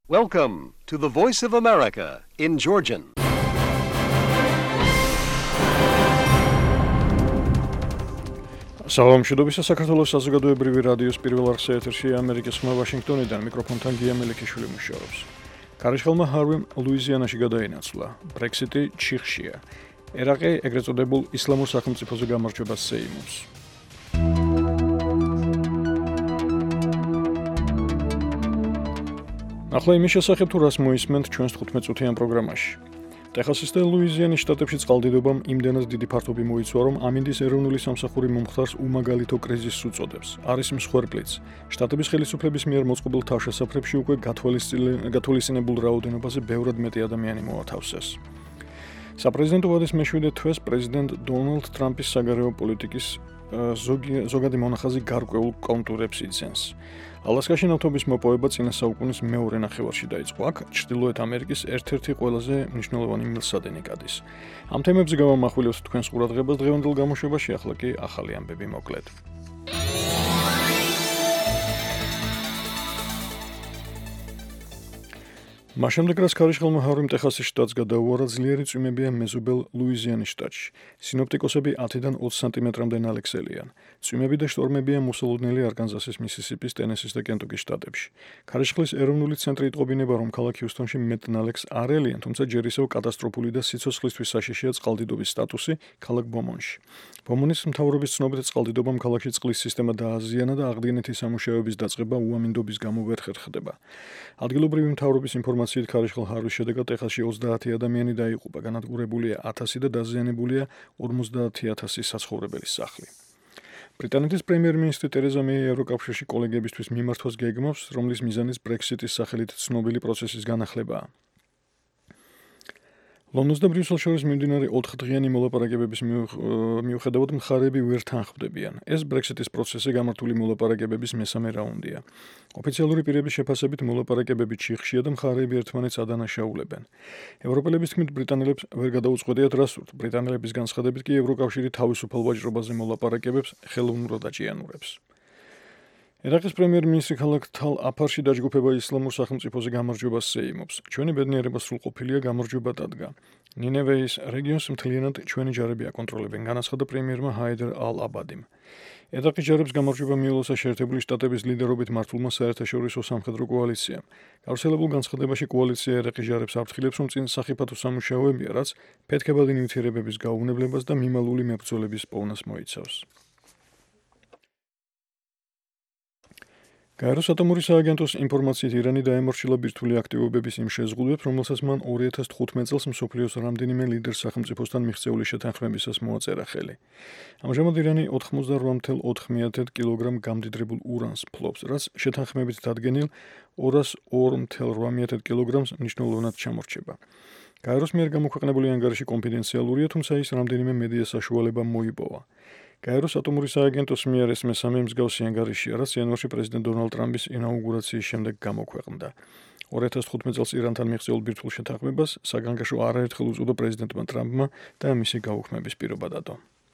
Welcome to the Voice of America in Georgian. Საღამოშიდობის საქართველოს საზოგადოებრივი რადიოს პირველ არხზე ეთერშია ამერიკის ხმა ვაშინგტონიდან მიკროფონთან გია მელიქიშვილი მუშაობს. ქარიშხალმა ჰარვიმ ლუიზიანაში გადაინაცვლა. ბრექსიტი ჩიხშია. ერაყი ეგრეთ წოდებულ ისლამურ სახელმწიფოზე გამარჯვებას სეიმობს. ახლა იმის შესახებ თუ რას მოისმენთ ჩვენს 15 წუთიან პროგრამაში. ტეხასის და ლუიზიანის შტატებში წყალდიდობამ იმდენად დიდი ფართობი მოიცვა, რომ ამინდის ეროვნული სამსახური მომხდარს უმაგალითო კრიზისს უწოდებს. არის მსხვერპლიც. შტატების ხელისუფლების მიერ მოწყობილ თავშესაფრებში უკვე გათვალისწინებულ რაოდენობაზე ბევრად მეტი ადამიანი მოათავსეს. საპრეზიდენტო ვადის მეშვიდე თვეს პრეზიდენტ დონალდ ტრამპის საგარეო პოლიტიკის ზოგადი მონახაზი გარკვეულ კონტურებს იძენს. ალასკაში ნავთობის მოპოვება წინა საუკუნის მეორე ნახევარში დაიწყო. აქ ჩრდილოეთ ამერიკის ერთ-ერთი ყველაზე მნიშვნელოვანი მილსადენი გადის. ამ თემებზე გავამახვილებთ თქვენს ყურადღებას დღევანდელ გამოშვებაში, ახლა კი ახალი ამბები მოკლედ. მაშამდე რაც ქარიშხალმა ჰარვიმ ტეხასის შტატს გადაუარა, ძლიერი წვიმებია მეზობელ ლუიზიანის შტატში. სინოპტიკოსები 10-დან 20 სანტიმეტრამდე ნალექსელიან. წვიმები და შტორმებია მოსალოდნელი არკანზასის, მისისიპის, ტენესის და კენტუკის შტატებში. ქარიშხლის ეროვნული ცენტრი იტყობინება, რომ ქალაქ ჰიუსტონში მეტ ნალექს არ ელიან, თუმცა ჯერ ისევ კატასტროფული და სიცოცხლისთვის საშიშია წყალდიდობის სტატუსი ქალაქ ბომონში. ბომონის მთავრობის ცნობით წყალდიდობამ ქალაქში წყლის სისტემა დააზიანა და აღდგენითი სამუშაოების დაწყება უამინდობის გამო ვერ ხერხდება. ადგილობრივი მთავრობის ინფორმაციით ქარიშხალ ჰარვის შედეგად ტეხასში 30 ადამიანი დაიღუპა, განადგურებულია 1000 და დაზიანებულია 50,000 საცხოვრებელი სახლი. ბრიტანეთის პრემიერ-მინისტრი ტერეზა მეი ევროკავშირში კოლეგებისთვის მიმართვას გეგმავს, რომლის მიზანიც ბრექსიტის სახელით ცნობილი პროცესის განახლებაა. ლონდონს და ბრიუსელს შორის მიმდინარე 4-დღიანი მოლაპარაკებების მიუხედავად მხარეები ვერ თანხმდებიან. ეს ბრექსიტის პროცესზე გამართული მოლაპარაკებების მესამე რაუნდია. ოფიციალური პირების შეფასებით მოლაპარაკებები ჩიხშია და მხარეები ერთმანეთს ადანაშაულებენ. ევროპელების თქმით ბრიტანელებს ვერ გადაუწყვეტიათ რა სურთ. ბრიტანელების განცხადებით კი ევროკავშირი თავისუფალ ვაჭრობაზე მოლაპარაკებებს ხელოვნურად აჭიანურებს. ერაყის პრემიერ-მინისტრი ქალაქ თალ-აფარში დაჯგუფება ისლამურ სახელმწიფოზე გამარჯვებას სეიმობს. ჩვენი ბედნიერება სრულყოფილია, გამარჯვება დადგა. ნინევეის რეგიონს მთლიანად ჩვენი ჯარები აკონტროლებენ, განაცხადა პრემიერმა ჰაიდარ ალ-აბადიმ. ერაყის ჯარებს გამარჯვება მიულოცა შეერთებული შტატების ლიდერობით მართულმა საერთაშორისო სამხედრო კოალიციამ. გავრცელებულ განცხადებაში კოალიცია ერაყის ჯარებს აფრთხილებს, რომ წინ სახიფათო სამუშაოებია, რაც ფეთქებადი ნივთიერებების გაუნებლებას და მიმალული მებრძოლების პოვნას მოიცავს. გაეროს ატომური სააგენტოს ინფორმაციით ირანი დაემორჩილა ბირთვული აქტივობების იმ შეზღუდვებს, რომელსაც მან 2015 წელს მსოფლიოს რამდენიმე ლიდერ სახელმწიფოსთან მიღწეული შეთანხმებისას მოაწერა ხელი. ამჟამად ირანი 88,4 კილოგრამ გამდიდრებულ ურანს ფლობს, რაც შეთანხმებით დადგენილ 202,8 კილოგრამს მნიშვნელოვნად ჩამორჩება. გაეროს მიერ გამოქვეყნებული ანგარიში კონფიდენციალურია, თუმცა ის რამდენიმე მედია საშუალება მოიპოვა. გაეროს ატომური სააგენტოს მიერ ეს მესამე მსგავსი ანგარიშია, რაც იანვარში პრეზიდენტ დონალდ ტრამპის ინაუგურაციის შემდეგ გამოქვეყნდა. 2015 წელს ირანთან მიღწეულ ბირთვულ შეთანხმებას საგანგაშო არაერთხელ უწოდა პრეზიდენტმა ტრამპმა და მისი გაუქმების პირობა დადო.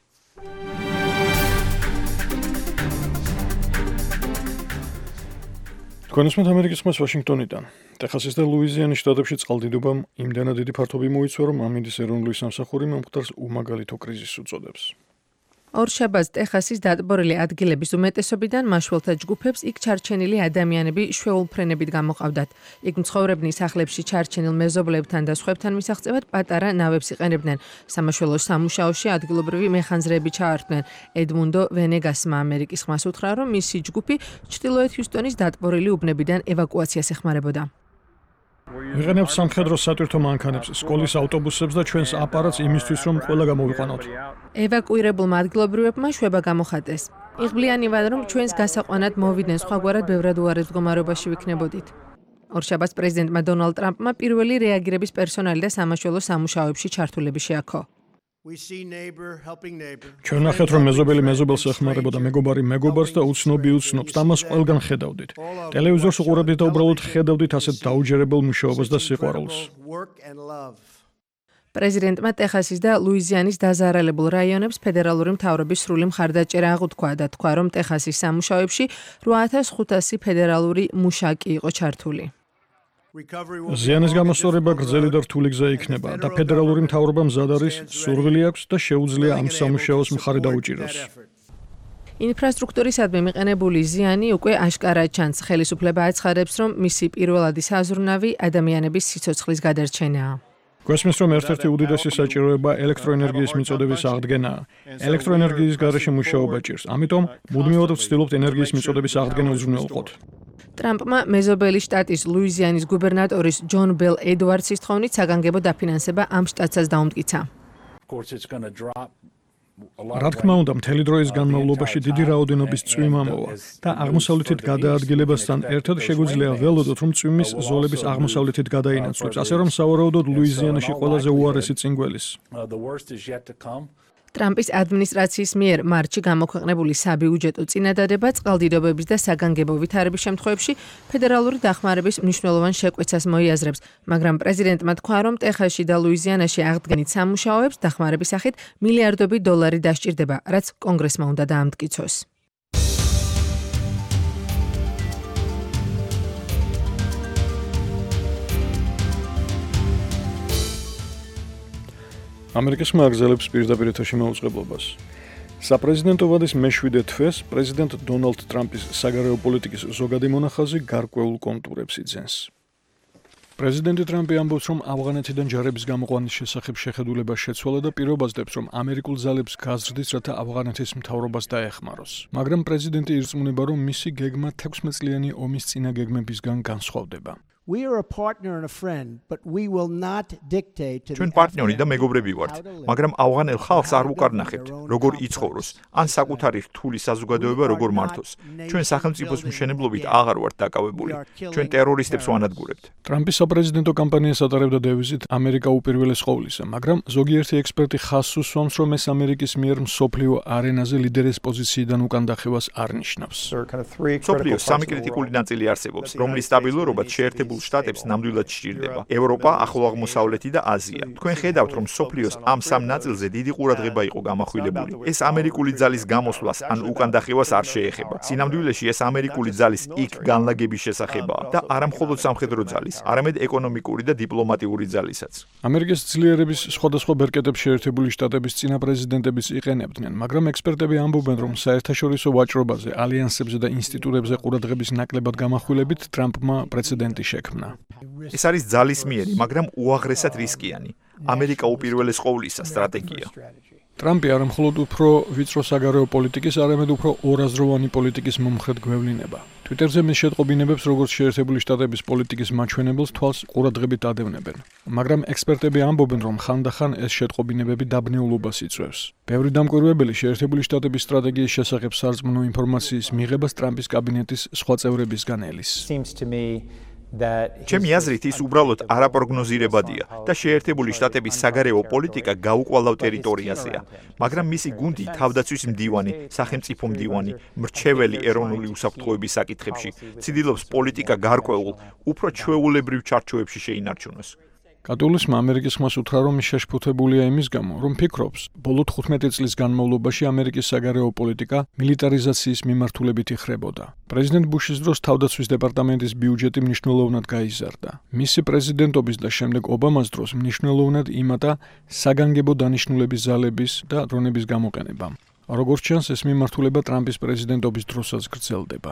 თქვენ უსმენთ ამერიკის ხმას ვაშინგტონიდან. ტეხასის და ლუიზიანის შტატებში წყალდიდობამ იმდენად დიდი ფართობი მოიცვა, რომ ამინდის ეროვნული სამსახური მომხდარს უმაგალითო კრიზისს უწოდებს. ორშაბათს ტეხასის დატბორილი ადგილების უმეტესობიდან მაშველთა ჯგუფებს იქ ჩარჩენილი ადამიანები შვეულფრენებით გამოყავდათ. იქ მცხოვრებნი სახლებში ჩარჩენილ მეზობლებთან და სხვებთან მისაღწევად პატარა ნავებს იყენებდნენ. სამაშველო სამუშაოში ადგილობრივი მეხანძრეები ჩაართვნენ. ედმუნდო ვენეგასმა ამერიკის ხმას უთხრა, რომ მისი ჯგუფი ჩრდილოეთ ჰიუსტონის დატბორილი უბნებიდან ევაკუაციას ეხმარებოდა. ვიღენებთ სამხედრო სატვირთო მანქანებს, სკოლის ავტობუსებს და ჩვენს აპარატს იმისთვის, რომ ყველა გამოვიყვანოთ. ევაკუირებულმა ადგილობრივებმა შვება გამოხატეს. იღბლიანივად, რომ ჩვენს გასაყვანად მოვიდნენ, სხვაგვარად ბევრად უარეს მდგომარეობაში ვიქნებოდით. ორშაბათს პრეზიდენტმა დონალდ ტრამპმა პირველი რეაგირების პერსონალი და სამაშველო სამუშაოებში ჩართულები შეაქო. ჩვენ ნახეთ, რომ მეზობელი მეზობელს ეხმარებოდა, მეგობარი მეგობარს და უცნობი უცნობს და მას ყველგან ხედავდით. ტელევიზორს უყურებდით და უბრალოდ ხედავდით ასეთ დაუჯერებელ მუშაობას და სიყვარულს. პრეზიდენტმა ტეხასის და ლუიზიანის დაზარალებულ რაიონებს ფედერალური მთავრობის სრული მხარდაჭერა აღუთქვა და თქვა, რომ ტეხასის სამუშაოებში 8500 ფედერალური მუშაკი იყო ჩართული. ზიანის გამოსწორება გრძელი და რთული გზა იქნება და ფედერალური მთავრობა მზად არის, სურვილი აქვს და შეუძლია ამ სამუშაოს მხარი დაუჭიროს. ინფრასტრუქტურისადმი მიყენებული ზიანი უკვე აშკარად ჩანს. ხელისუფლება აცხადებს, რომ მისი პირველადი საზრუნავი ადამიანების სიცოცხლის გადარჩენაა. გვესმის, რომ ერთ-ერთი უდიდესი საჭიროება ელექტროენერგიის მიწოდების აღდგენაა. ელექტროენერგიის გარეშე მუშაობა ჭირს. ამიტომ მუდმივად ვცდილობთ ენერგიის მიწოდების აღდგენა უზრუნველყოთ. ტრამპმა მეზობელი შტატის ლუიზიანის გუბერნატორის ჯონ ბელ ედვარდსის თხოვნით საგანგებო დაფინანსება ამ შტატსაც დაუმტკიცა. რა თქმა უნდა, მთელი დროის განმავლობაში დიდი რაოდენობის წვიმა მოვა და აღმოსავლეთით გადაადგილებასთან ერთად შეგვიძლია ველოდოთ, რომ წვიმის ზოლების აღმოსავლეთით გადაინაცვლებს, ასე რომ სავარაუდოდ ლუიზიანაში ყველაზე უარესი წინგველის. ტრამპის ადმინისტრაციის მიერ მარტში გამოქვეყნებული საბიუჯეტო წინადადება წყალდიდობების და საგანგებო ვითარების შემთხვევებში ფედერალური დახმარების მნიშვნელოვან შეკვეცას მოიაზრებს, მაგრამ პრეზიდენტმა თქვა, რომ ტეხასში და ლუიზიანაში აღდგენით სამუშაოებს დახმარების სახით მილიარდობით დოლარი დასჭირდება, რაც კონგრესმა უნდა დაამტკიცოს. ამერიკის მაგზელებს პირდაპირ ეთერში მაუწყებლობას. საპრეზიდენტო ვადის მე-7 თვეს პრეზიდენტ დონალდ ტრამპის საგარეო პოლიტიკის ზოგადი მონახაზი გარკვეულ კონტურებს იძენს. პრეზიდენტი ტრამპი ამბობს, რომ ავღანეთიდან ჯარების გამოყვანის შესახებ შეხედულება შეცვალა და პირობაზდებს, რომ ამერიკულ ძალებს გაზრდის, რათა ავღანეთის მთავრობას დაეხმაროს. მაგრამ პრეზიდენტი ირწმუნება, რომ მისი გეგმა 16 წლიანი ომის წინა გეგმებისგან განსხვავდება. ჩვენ პარტნიორი და მეგობრები ვართ, მაგრამ ავღანელ ხალხს არ ვუკარნახებთ, როგორ იცხოვროს, ან საკუთარი რთული საზოგადოება როგორ მართოს. ჩვენ სახელმწიფოს მშენებლობით აღარ ვართ დაკავებული. ჩვენ ტერორისტებს ვანადგურებთ. ტრამპის საპრეზიდენტო კამპანიას ატარებდა დევიზით ამერიკა უპირველეს ყოვლისა, მაგრამ ზოგიერთი ექსპერტი ხაზს უსვამს, რომ ეს ამერიკის მიერ მსოფლიო არენაზე ლიდერის პოზიციიდან უკან დახევას არ ნიშნავს. მსოფლიოს სამი კრიტიკული ნაწილი არსებობს, რომლის სტაბილურობაც შეერთებულ შტატებს ნამდვილად სჭირდება. ევროპა, ახლო აღმოსავლეთი და აზია. თქვენ ხედავთ, რომ მსოფლიოს ამ სამ ნაწილზე დიდი ყურადღება იყო გამახვილებული. ეს ამერიკული ძალის გამოსვლას ან უკან დახევას არ შეეხება. სინამდვილეში ეს ამერიკული ძალის იქ განლაგების შესახებაა და არა მხოლოდ სამხედრო ძალის, არამედ ეკონომიკური და დიპლომატიური ძალისაც. ამერიკის ძლიერების სხვადასხვა ბერკეტებს შეერთებული შტატების წინა პრეზიდენტებიც იყენებდნენ, მაგრამ ექსპერტები ამბობენ, რომ საერთაშორისო ვაჭრობაზე, ალიანსებზე და ინსტიტუტებზე ყურადღების ნაკლებად გამახვილებით ტრამპმა პრეცედენტი შექმნა. ეს არის ძალისმიერი, მაგრამ უაღრესად რისკიანი. ამერიკა უპირველეს ყოვლისა სტრატეგია. ტრამპი არა მხოლოდ უფრო ვიწრო საგარეო პოლიტიკის, არამედ უფრო ორაზროვანი პოლიტიკის მომხრედ გვევლინება. Twitterზე მის შეტყობინებებს, როგორც შეერთებული შტატების პოლიტიკის მაჩვენებელს თვალს ყურადღებით ადევნებენ. მაგრამ ექსპერტები ამბობენ, რომ ხანდახან ეს შეტყობინებები დაბნეულობას იწვევს. ბევრი დამკვირვებელი შეერთებული შტატების სტრატეგიის შესახებ სარწმუნო ინფორმაციის მიღებას ტრამპის კაბინეტის სხვა წევრებისგან ელის. ჩემი აზრით ის უბრალოდ არაპროგნოზირებადია და შეერთებული შტატების საგარეო პოლიტიკა გაუკვალავ ტერიტორიაზეა, მაგრამ მისი გუნდი თავდაცვის მდივანი, სახელმწიფო მდივანი, მრჩეველი ეროვნული უსაფრთხოების საკითხებში ცდილობს პოლიტიკა გარკვეულ, უფრო ჩვეულებრივ ჩარჩოებში შეინარჩუნოს. კატოლიკოსმა ამერიკის ხმას უთხრა, რომ ის შეშფოთებულია იმის გამო, რომ ფიქრობს, ბოლო 15 წლის განმავლობაში ამერიკის საგარეო პოლიტიკა მილიტარიზაციის მიმართულებით იხრებოდა. პრეზიდენტ ბუშის დროს თავდაცვის დეპარტამენტის ბიუჯეტი მნიშვნელოვნად გაიზარდა. მისი პრეზიდენტობის და შემდეგ ობამას დროს მნიშვნელოვნად იმატა საგანგებო დანიშნულების ძალების და დრონების გამოყენებამ. როგორც ჩანს, ეს მიმართულება ტრამპის პრეზიდენტობის დროსაც გრძელდება.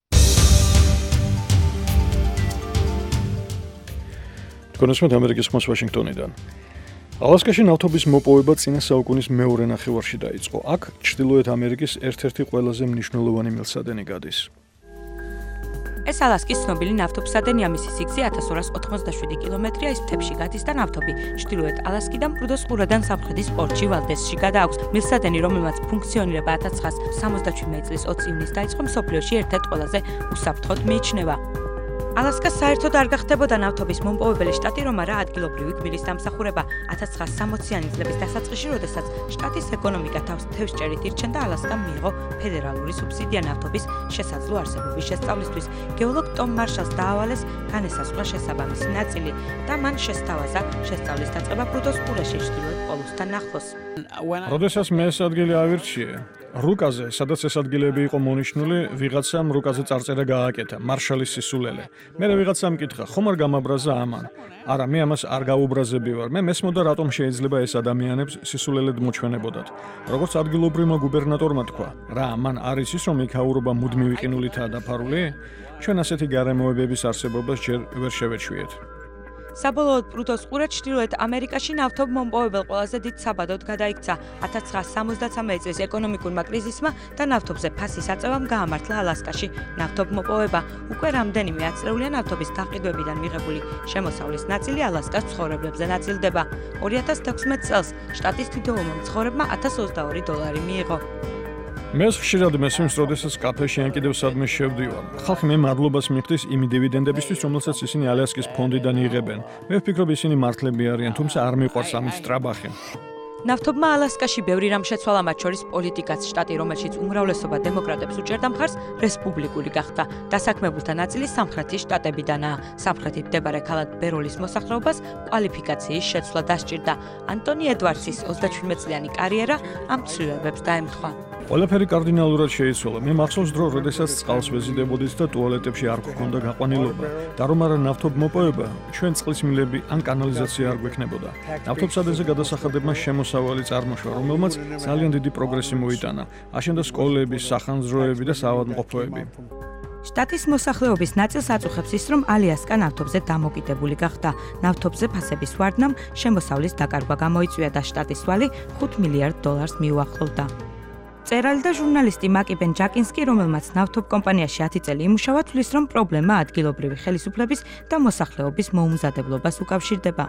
კონსულტანტ ამერიკის ხმას ვაშინგტონიდან. ალასკაში ნავთობის მოპოვება წინა საუკუნის მეორე ნახევარში დაიწყო. აქ ჩრდილოეთ ამერიკის ერთ-ერთი ყველაზე მნიშვნელოვანი მილსადენი გადის. ეს ალასკის ცნობილი ნავთობსადენია, მისი სიგრძე 1287 კილომეტრია, ის მთებში გადის და ნავთობი ჩრდილოეთ ალასკიდან მყრუდოს ყურადან სამხრეთის პორტში ვალდესში გადააქვს. მილსადენი, რომელმაც ფუნქციონირება 1977 წლის 20 ივნისს დაიწყო, მსოფლიოში ერთ-ერთ ყველაზე უსაფრთხოდ მიიჩნევა. ალასკა საერთოდ არ გახდებოდა ნავთობის მომპოვებელი შტატი, რომ არა ადგილობრივი გმირის დამსახურება. 1960-იანი წლების დასაწყისში, როდესაც შტატის ეკონომიკა თავს თევზჭერით ირჩენდა, ალასკამ მიიღო ფედერალური სუბსიდია ნავთობის შესაძლო არსებობის შესწავლისთვის. გეოლოგ ტომ მარშალს დაავალეს განესაზღვრა შესაბამისი ნაწილი და მან შესთავაზა შესწავლის დაწყება მყრუდოს ყურეში, ჩრდილოეთ პოლუსთან ახლოს. როდესაც მე ეს ადგილი ავირჩიე, რუკაზე, სადაც ეს ადგილები იყო მონიშნული, ვიღაცამ რუკაზე წარწერა გააკეთა, მარშალის სისულელე. მე ვიღაცამ მკითხა, ხომ არ გამაბრაზა ამან? არა, მე ამას არ გაუბრაზები ვარ. მე მესმოდა, რატომ შეიძლება ეს ადამიანებს სისულელედ მოჩვენებოდათ. როგორც ადგილობრივმა გუბერნატორმა თქვა, რა, მან არის ის, რომ იქაურობა მუდმივი ყინულითაა დაფარული? ჩვენ ასეთი გარემოებების არსებობას ჯერ ვერ შევეჩვიეთ. საბოლოოდ პრუდოს ყურა ჩრდილოეთ ამერიკაში ნავთობმომპოვებელ ყველაზე დიდ საბადოდ გადაიქცა 1973 წლის ეკონომიკურმა კრიზისმა და ნავთობზე ფასის აწევამ გაამართლა ალასკაში. ნავთობმოპოვება უკვე რამდენიმე ათწლეულია ნავთობის გაყიდვებიდან მიღებული შემოსავლის ნაწილი ალასკას მცხოვრებლებზე ნაწილდება. 2016 წელს შტატის თითოეულმა მცხოვრებმა $1022 მიიღო. მე ხშირად მესმის, როდესაც კაფეში ან კიდევ სადმე შევდივარ. ხალხი მე მადლობას მიხდის იმ დივიდენდებისთვის, რომელსაც ისინი ალასკის ფონდიდან იღებენ. მე ვფიქრობ, ისინი მართლები არიან, თუმცა არ მიყვარს ამის ტრაბახი. ნავთობმა ალასკაში ბევრი რამ შეცვალა, მათ შორის პოლიტიკაც. შტატი, რომელშიც უმრავლესობა დემოკრატებს უჭერდა მხარს, რესპუბლიკური გახდა. დასაქმებულთა ნაწილი სამხრეთის შტატებიდანაა. სამხრეთით მდებარე ქალაქ ბეროლის მოსახლეობას კვალიფიკაციის შეცვლა დასჭირდა. ანტონი ედვარდსის 37-წლიანი კარიერა ამ ცვლილებებს დაემთხვა. ყველაფერი კარდინალურად შეიცვალა. მე მახსოვს დრო, როდესაც წყალს ვეზიდებოდით და ტუალეტებში არ გქონდა გაყვანილობა. და რომ არა ნავთობმოპოვება, ჩვენ წყლის მილები ან კანალიზაცია არ გვექნებოდა. ნავთობსადენზე გადასახადებმა შემოსავალი წარმოშვა, რომელმაც ძალიან დიდი პროგრესი მოიტანა. აშენდა სკოლები, სახანძროები და საავადმყოფოები. შტატის მოსახლეობის ნაწილს აწუხებს ის, რომ ალასკა ნავთობზე დამოკიდებული გახდა. ნავთობზე ფასების ვარდნამ შემოსავლის დაკარგვა გამოიწვია და შტატის ვალი $5 მილიარდ მიუახლოვდა. წერალი და ჟურნალისტი მაკი ბენ ჯაკინსკი, რომელმაც ნავთობ კომპანიაში 10 წელი იმუშავა, თვლის, რომ პრობლემა ადგილობრივი ხელისუფლების და მოსახლეობის მოუმზადებლობას უკავშირდება.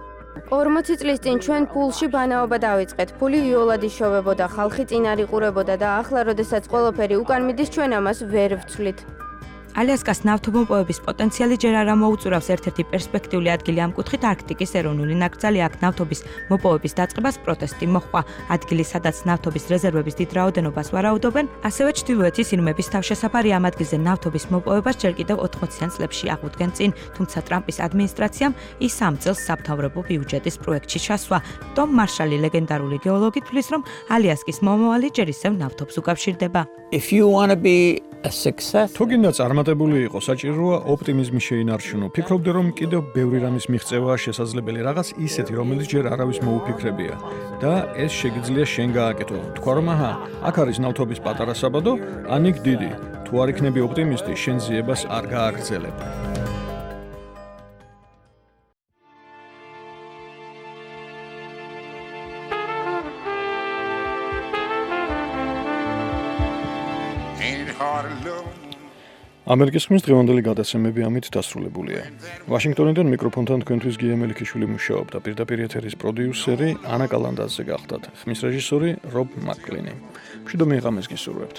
40 წლის წინ ჩვენ პულში ბანაობა დავიწყეთ. ფული იოლად იშოვებოდა, ხალხი წინ არ იყურებოდა და ახლა, როდესაც ყველაფერი უკან მიდის, ჩვენ ამას ვერ ვცვლით. ალასკას ნავთობმოპოვების პოტენციალი ჯერ არ ამოუწურავს. ერთ-ერთი პერსპექტიული ადგილი ამ კუთხით არქტიკის ეროვნული ნაკრძალი. აქ ნავთობის მოპოვების დაწყებას პროტესტი მოჰყვა. ადგილი, სადაც ნავთობის რეზერვების დიდ რაოდენობას ვარაუდობენ, ასევე ჩრდილოეთის ირმების თავშესაფარი. ამ ადგილზე ნავთობის მოპოვებას ჯერ კიდევ 80-იან წლებში აღუდგენ წინ, თუმცა ტრამპის ადმინისტრაციამ ის ამ წელს საბთავრობო ბიუჯეტის პროექტში ჩასვა. ტომ მარშალი, ლეგენდარული გეოლოგი, თვლის, რომ ალასკის მომავალი ჯერ ისევ ნავთობს უკავშირდება. If you want to be a success, თუ გინდა წარმატებული იყო, საჭიროა ოპტიმიზმი შეინარჩუნო. ფიქრობდი, რომ კიდევ ბევრი რამის მიღწევაა შესაძლებელი, რაღაც ისეთი, რომელიც ჯერ არავის მოუფიქრებია და ეს შეგიძლია შენ გააკეთო. თქვა რომ აჰა, აქ არის ნავთობის პატარა საბადო, ან იქ დიდი. თუ არ იქნები ოპტიმისტი, შენ ძიებას არ გააგრძელებ. ამერიკის ხმის დღევანდელი გადაცემები ამით დასრულებულია. ვაშინგტონიდან მიკროფონთან თქვენთვის გია მელიქიშვილი მუშაობდა. პირდაპირ ეთერის პროდიუსერი ანა კალანდაძე გახდათ. ხმის რეჟისორი რობ მაკლინი. მშვიდობი ღამეს გისურვებთ.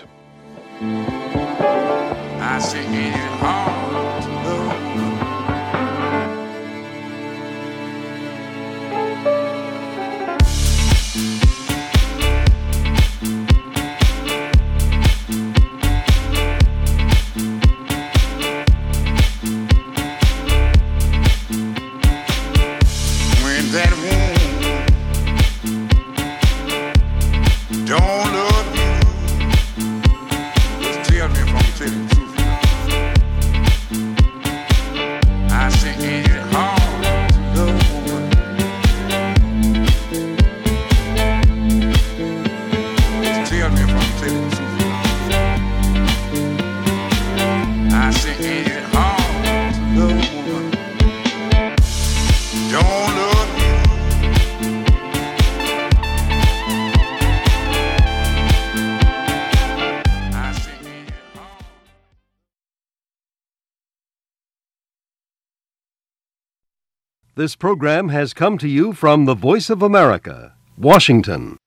This program has come to you from the Voice of America, Washington.